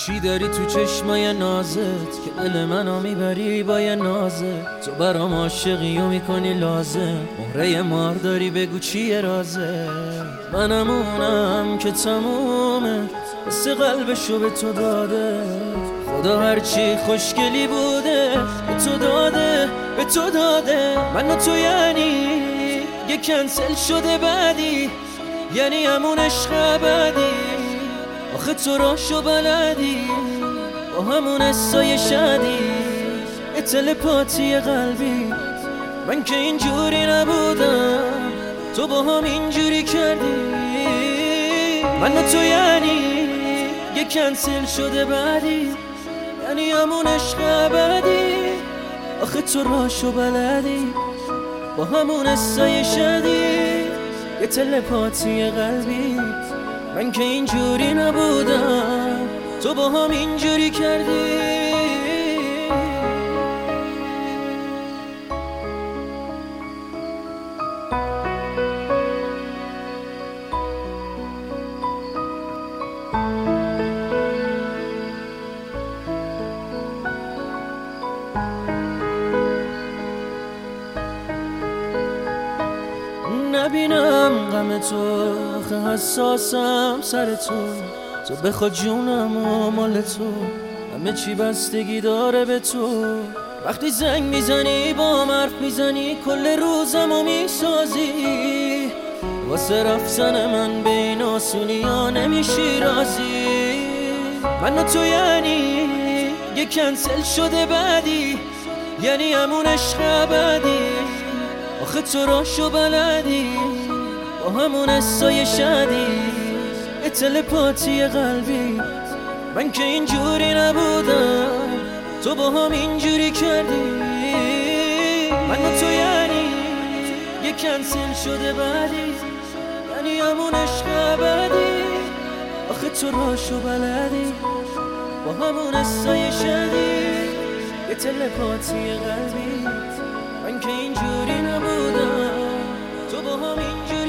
چی داری تو چشمای نازت که دل منو میبری با یه نازه؟ تو برام عاشقی و میکنی لازم، مهره مار داری بگو چیه رازه؟ منم اونم که تمومه مثل قلبشو به تو داده، خدا هرچی خوشگلی بوده به تو داده، به تو داده. من و تو یعنی یه کنسل شده بعدی، یعنی همون عشق ابدی. آخه تو راشو بلدی با همون حسای شدی، تلپاتی قلبی. من که اینجوری نبودم تو با هم اینجوری کردی. من و تو یعنی یه کنسل شده بعدی، یعنی همون عشق ابدی. آخه تو راشو بلدی با همون حسای شدی، یه تلپاتی قلبی. من که اینجوری نبودم تو با هم اینجوری کردی. نبینم غم تو، آخه حساسم سر تو. تو بخواد جونم و مال تو، همه چی بستگی داره به تو. وقتی زنگ میزنی با حرف میزنی، کل روزمو میسازی. واسه رفتن من به این آسونی ها نمیشی رازی. من و تو یعنی یه کنسل شده بعدی، یعنی همون عشق ابدی. آخه تو راشو بلدی با همون حسای شدی، تلپاتی قلبی. من که اینجوری نبودم تو با هم اینجوری کردی. من و تو یعنی یه کنسل شده بعدی، یعنی همون عشق ابدی. آخه تو راشو بلدی با همون حسای شدی، یه تلپاتی قلبی. من که اینجوری نبودم تو با هم اینجوری